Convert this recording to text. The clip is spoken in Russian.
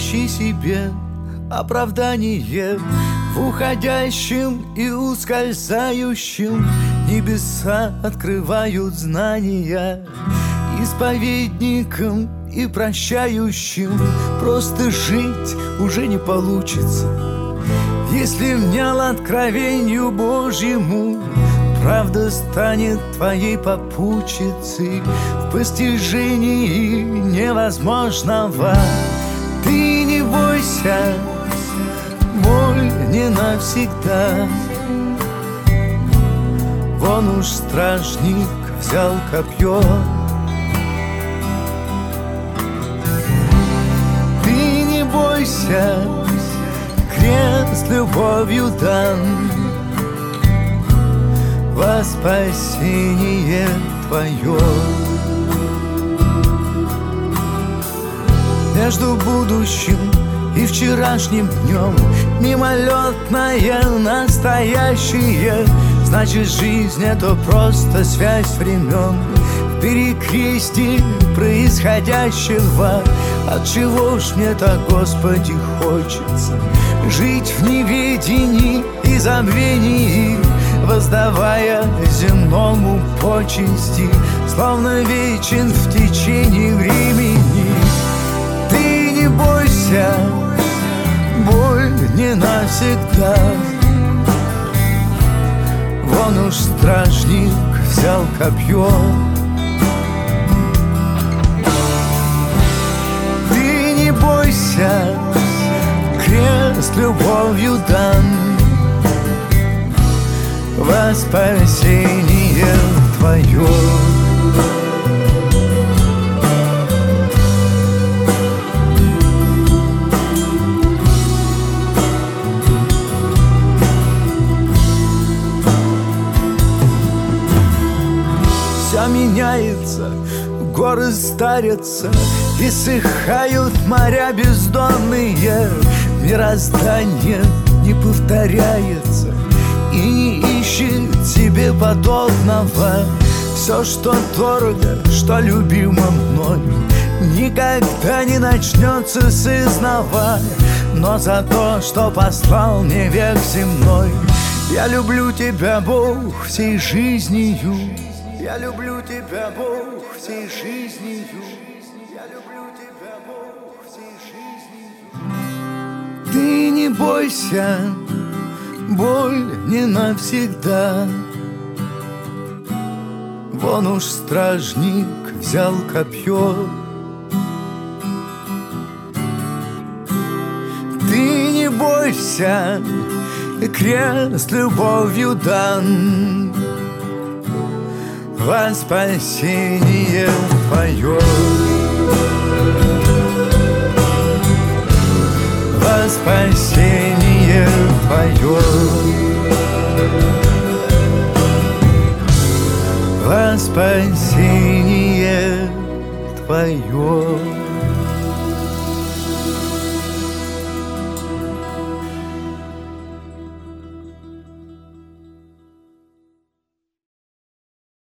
ищи себе оправдание в уходящем и ускользающем. Небеса открывают знания исповедникам и прощающим. Просто жить уже не получится, если внял откровению Божьему. Правда станет твоей попутчицей в постижении невозможного. Ты не бойся, боль не навсегда. Вон уж стражник взял копье. Ты не бойся, крест любовью дан во спасение твое. Между будущим и вчерашним днем мимолетное настоящее. Значит, жизнь — это просто связь времен в перекрестии происходящего. Отчего ж мне так, Господи, хочется жить в неведении и забвении, воздавая земному почести, словно вечен в течение времени. Ты не бойся, боль не навсегда. Вон уж стражник взял копье. Ты не бойся, крест любовью дан во спасение твое. Все меняется, горы старятся, иссыхают моря бездонные. Мироздание не повторяется и не ищет себе подобного. Все, что дорого, что любимо мной, никогда не начнется с изнова. Но за то, что послал мне век земной, я люблю тебя, Бог, всей жизнью. Я люблю тебя, Бог, всей жизнью. Я люблю тебя, Бог, всей жизнью. Ты не бойся, боль не навсегда. Вон уж стражник взял копье. Ты не бойся, крест любовью дан во спасение твое. Во спасение твое. Во спасение твое.